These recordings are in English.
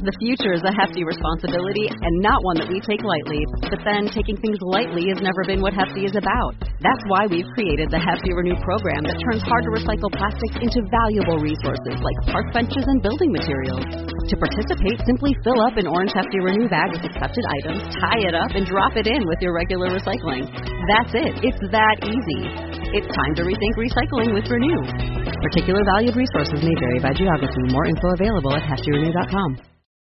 The future is a hefty responsibility and not one that we take lightly. But then taking things lightly has never been what Hefty is about. That's why we've created the Hefty Renew program that turns hard-to-recycle plastics into valuable resources like park benches and building materials. To participate, simply fill up an orange Hefty Renew bag with accepted items, tie it up, and drop it in with your regular recycling. That's it. It's that easy. It's time to rethink recycling with Renew. Particular valued resources may vary by geography. More info available at heftyrenew.com.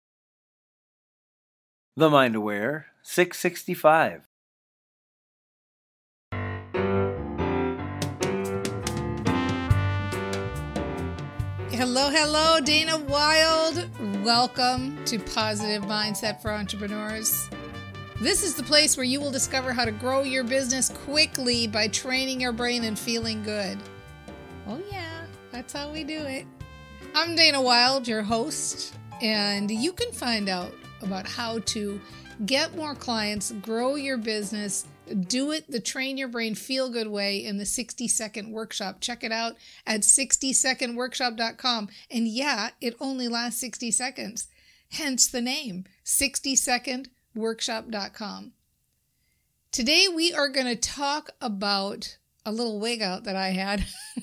The Mind Aware 665. Hello, Dana Wild. Welcome to Positive Mindset for Entrepreneurs. This is the place where you will discover how to grow your business quickly by training your brain and feeling good. Oh yeah, that's how we do it. I'm Dana Wild, your host, and you can find out about how to get more clients, grow your business, do it the Train Your Brain Feel Good way in the 60-second workshop. Check it out at 60secondworkshop.com. And yeah, it only lasts 60 seconds. Hence the name, 60secondworkshop.com. Today we are going to talk about a little wig out that I had.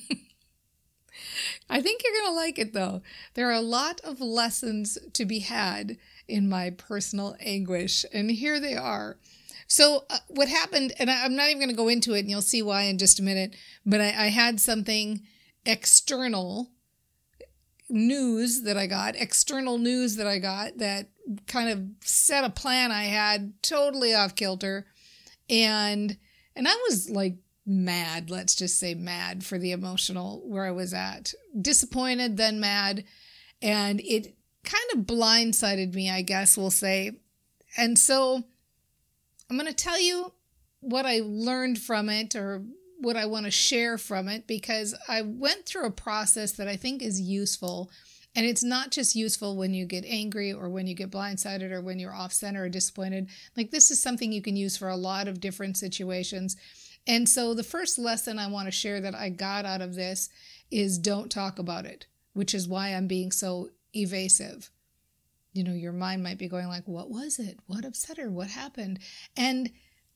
I think you're going to like it though. There are a lot of lessons to be had in my personal anguish, and here they are. So what happened, and I'm not even going to go into it, and you'll see why in just a minute, but I had something external news that I got that kind of set a plan I had totally off kilter, and I was like mad, let's just say mad for the emotional where I was at. Disappointed, then mad, and it kind of blindsided me, I guess we'll say. And so I'm going to tell you what I learned from it or what I want to share from it, because I went through a process that I think is useful. And it's not just useful when you get angry or when you get blindsided or when you're off center or disappointed. Like, this is something you can use for a lot of different situations. And so the first lesson I want to share that I got out of this is don't talk about it, which is why I'm being so evasive. You know, your mind might be going like, what was it? What upset her? What happened? And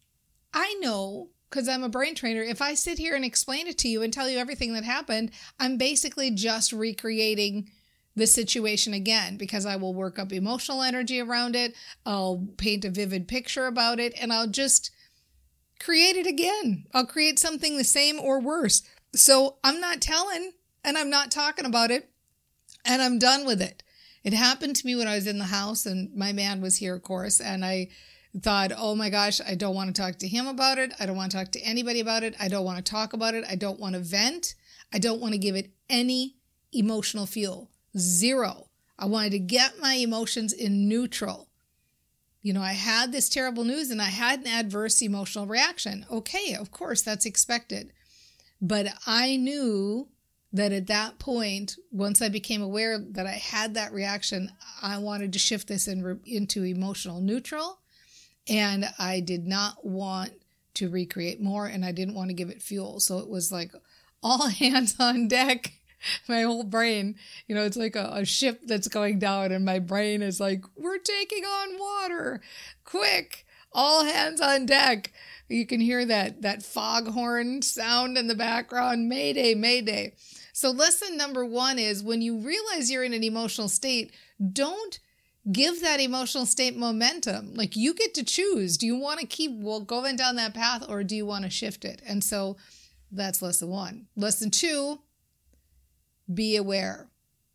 I know, because I'm a brain trainer, if I sit here and explain it to you and tell you everything that happened, I'm basically just recreating the situation again, because I will work up emotional energy around it. I'll paint a vivid picture about it, and I'll just create it again. I'll create something the same or worse. So I'm not telling, and I'm not talking about it, and I'm done with it. It happened to me when I was in the house, and my man was here, of course, and I thought, oh my gosh, I don't want to talk to him about it. I don't want to talk to anybody about it. I don't want to talk about it. I don't want to vent. I don't want to give it any emotional fuel. Zero. I wanted to get my emotions in neutral. You know, I had this terrible news and I had an adverse emotional reaction. Okay, of course, that's expected. But I knew that at that point, once I became aware that I had that reaction, I wanted to shift this into emotional neutral. And I did not want to recreate more, and I didn't want to give it fuel. So it was like all hands on deck. My whole brain, you know, it's like a ship that's going down, and my brain is like, we're taking on water. Quick, all hands on deck. You can hear that foghorn sound in the background. Mayday, mayday. So lesson number one is, when you realize you're in an emotional state, don't give that emotional state momentum. Like, you get to choose. Do you want to keep going down that path, or do you want to shift it? And so that's lesson one. Lesson two, be aware.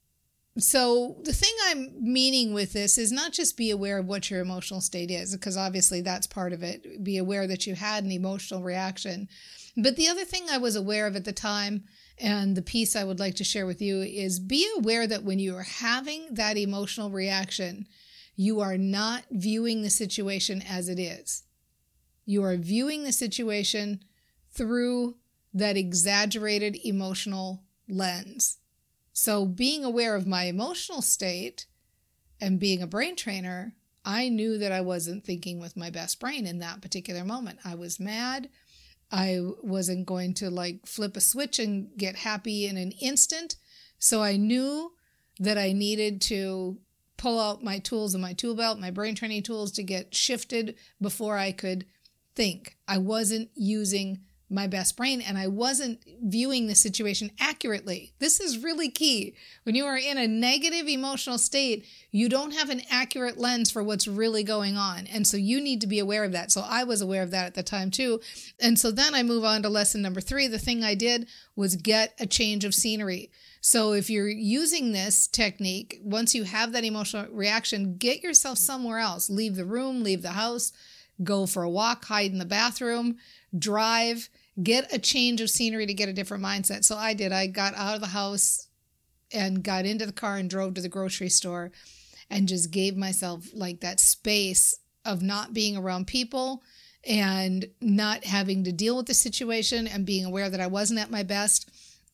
So the thing I'm meaning with this is not just be aware of what your emotional state is, because obviously that's part of it. Be aware that you had an emotional reaction. But the other thing I was aware of at the time, and the piece I would like to share with you, is be aware that when you are having that emotional reaction, you are not viewing the situation as it is. You are viewing the situation through that exaggerated emotional lens. So being aware of my emotional state and being a brain trainer, I knew that I wasn't thinking with my best brain in that particular moment. I was mad. I wasn't going to like flip a switch and get happy in an instant. So I knew that I needed to pull out my tools in my tool belt, my brain training tools, to get shifted before I could think. I wasn't using my best brain, and I wasn't viewing the situation accurately. This is really key. When you are in a negative emotional state, you don't have an accurate lens for what's really going on. And so you need to be aware of that. So I was aware of that at the time too. And so then I move on to lesson number 3. The thing I did was get a change of scenery. So if you're using this technique, once you have that emotional reaction, get yourself somewhere else. Leave the room, leave the house, go for a walk, hide in the bathroom, drive, get a change of scenery to get a different mindset. So I did. I got out of the house and got into the car and drove to the grocery store and just gave myself like that space of not being around people and not having to deal with the situation and being aware that I wasn't at my best,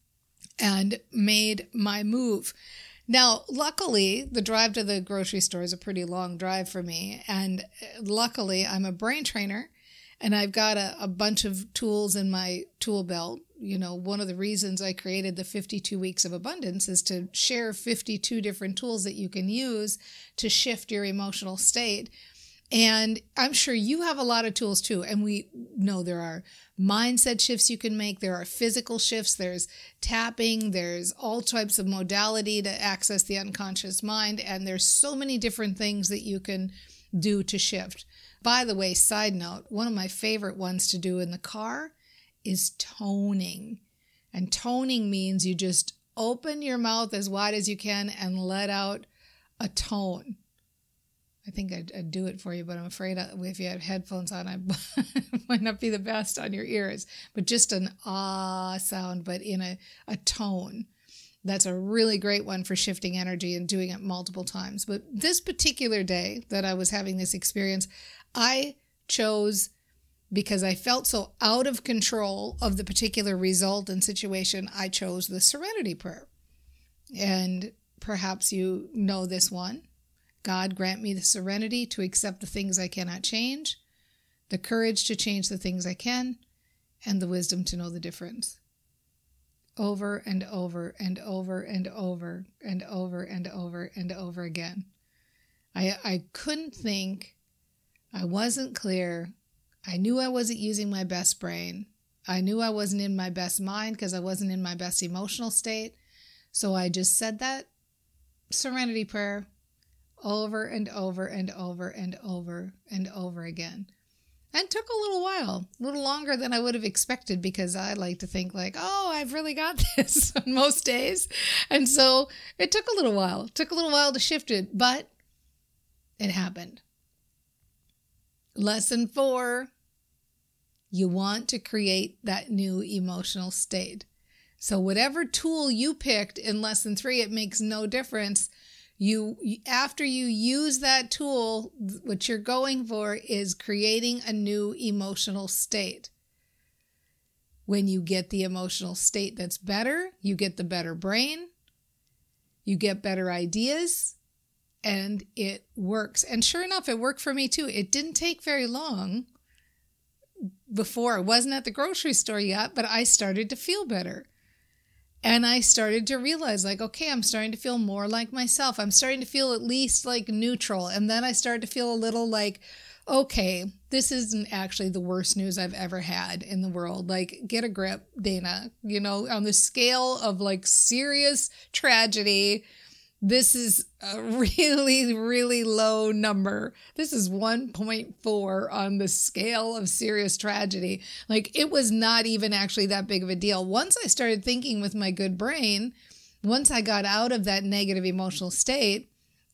and made my move. Now, luckily, the drive to the grocery store is a pretty long drive for me. And luckily, I'm a brain trainer and I've got a bunch of tools in my tool belt. You know, one of the reasons I created the 52 Weeks of Abundance is to share 52 different tools that you can use to shift your emotional state. And I'm sure you have a lot of tools too. And we know there are mindset shifts you can make. There are physical shifts. There's tapping. There's all types of modality to access the unconscious mind. And there's so many different things that you can do to shift. By the way, side note, one of my favorite ones to do in the car is toning. And toning means you just open your mouth as wide as you can and let out a tone. I think I'd do it for you, but I'm afraid if you have headphones on, it might not be the best on your ears. But just an ah sound, but in a tone. That's a really great one for shifting energy and doing it multiple times. But this particular day that I was having this experience, I chose, because I felt so out of control of the particular result and situation, I chose the Serenity Prayer. And perhaps you know this one. God, grant me the serenity to accept the things I cannot change, the courage to change the things I can, and the wisdom to know the difference. Over and over and over and over and over and over and over again. I couldn't think. I wasn't clear. I knew I wasn't using my best brain. I knew I wasn't in my best mind because I wasn't in my best emotional state. So I just said that Serenity Prayer over and over and over and over and over again. And it took a little while, a little longer than I would have expected, because I like to think like, oh, I've really got this on most days. And so it took a little while. It took a little while to shift it, but it happened. Lesson 4, you want to create that new emotional state. So whatever tool you picked in lesson 3, it makes no difference. After you use that tool, what you're going for is creating a new emotional state. When you get the emotional state that's better, you get the better brain, you get better ideas, and it works. And sure enough, it worked for me too. It didn't take very long before. I wasn't at the grocery store yet, but I started to feel better. And I started to realize like, okay, I'm starting to feel more like myself. I'm starting to feel at least like neutral. And then I started to feel a little like, okay, this isn't actually the worst news I've ever had in the world. Like, get a grip, Dana. You know, on the scale of like serious tragedy, this is a really, really low number. This is 1.4 on the scale of serious tragedy. Like, it was not even actually that big of a deal. Once I started thinking with my good brain, once I got out of that negative emotional state,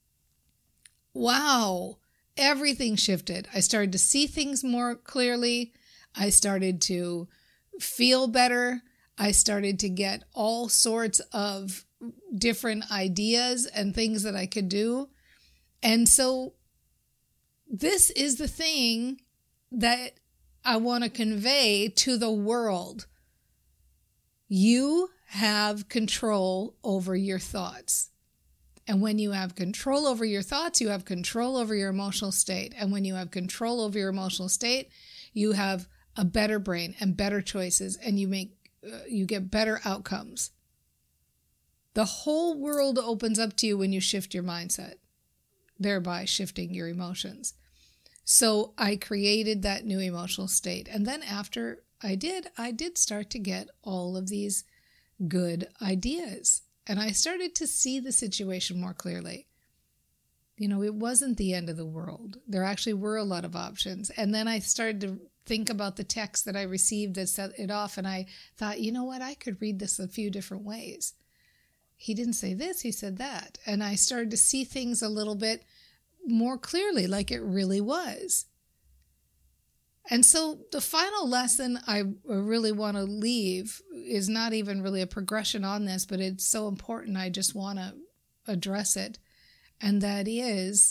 wow, everything shifted. I started to see things more clearly. I started to feel better. I started to get all sorts of different ideas and things that I could do. And so this is the thing that I want to convey to the world. You have control over your thoughts. And when you have control over your thoughts, you have control over your emotional state. And when you have control over your emotional state, you have a better brain and better choices, and you get better outcomes. The whole world opens up to you when you shift your mindset. thereby shifting your emotions. So I created that new emotional state. And then after I did start to get all of these good ideas. And I started to see the situation more clearly. It wasn't the end of the world. There actually were a lot of options. And then I started to think about the text that I received that set it off. And I thought, you know what? I could read this a few different ways. He didn't say this, he said that. And I started to see things a little bit more clearly, like it really was. And so the final lesson I really want to leave is not even really a progression on this, but it's so important, I just want to address it. And that is,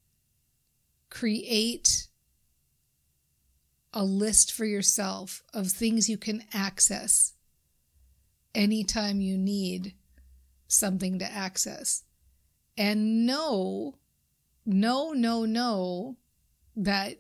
create a list for yourself of things you can access anytime you need something to access. And know that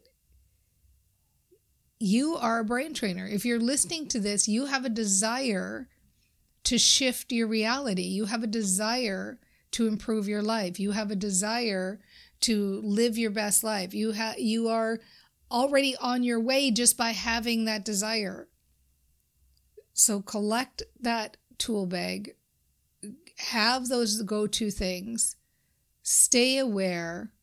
you are a brain trainer. If you're listening to this, you have a desire to shift your reality. You have a desire to improve your life. You have a desire to live your best life. You are already on your way just by having that desire. So collect that tool bag, have those go-to things, stay aware,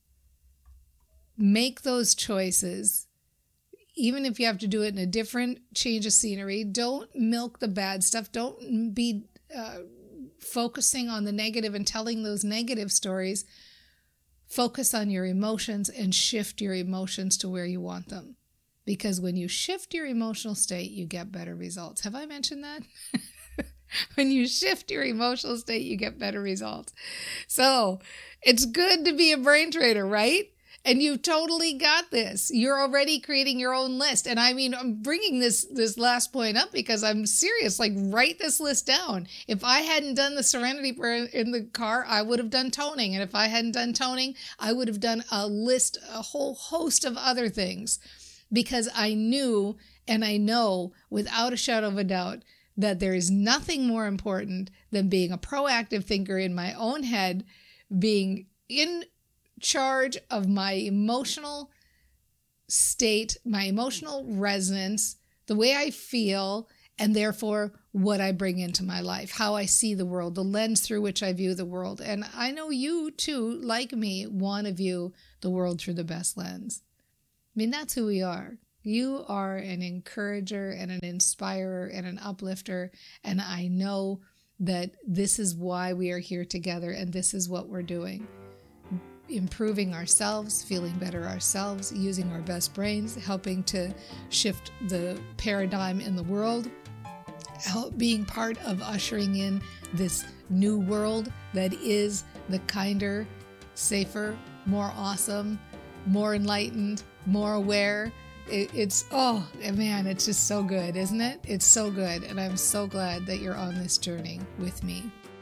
make those choices. Even if you have to do it in a different change of scenery, don't milk the bad stuff. Don't be focusing on the negative and telling those negative stories. Focus on your emotions and shift your emotions to where you want them. Because when you shift your emotional state, you get better results. Have I mentioned that? When you shift your emotional state, you get better results. So it's good to be a brain trainer, right? And you've totally got this. You're already creating your own list. And I mean, I'm bringing this last point up because I'm serious. Like, write this list down. If I hadn't done the Serenity Prayer in the car, I would have done toning. And if I hadn't done toning, I would have done a whole host of other things. Because I knew, and I know without a shadow of a doubt, that there is nothing more important than being a proactive thinker in my own head, being in charge of my emotional state, my emotional resonance, the way I feel, and therefore what I bring into my life, how I see the world, the lens through which I view the world. And I know you too, like me, want to view the world through the best lens. I mean, that's who we are. You are an encourager and an inspirer and an uplifter. And I know that this is why we are here together, and this is what we're doing. Improving ourselves, feeling better ourselves, using our best brains, helping to shift the paradigm in the world, being part of ushering in this new world that is the kinder, safer, more awesome, more enlightened, more aware. It's just so good, isn't it? It's so good. And I'm so glad that you're on this journey with me.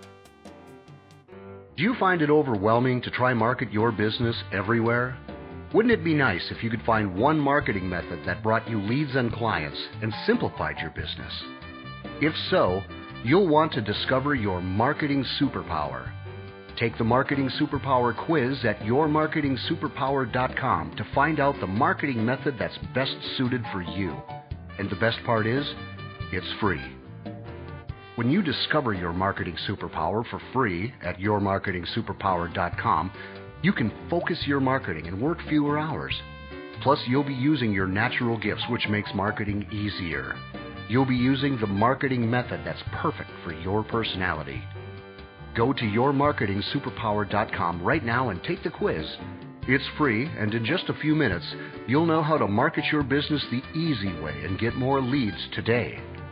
Do you find it overwhelming to try market your business everywhere? Wouldn't it be nice if you could find one marketing method that brought you leads and clients and simplified your business? If so, you'll want to discover your marketing superpower. Take the Marketing Superpower quiz at yourmarketingsuperpower.com to find out the marketing method that's best suited for you. And the best part is, it's free. When you discover your marketing superpower for free at yourmarketingsuperpower.com, you can focus your marketing and work fewer hours. Plus, you'll be using your natural gifts, which makes marketing easier. You'll be using the marketing method that's perfect for your personality. Go to yourmarketingsuperpower.com right now and take the quiz. It's free, and in just a few minutes, you'll know how to market your business the easy way and get more leads today.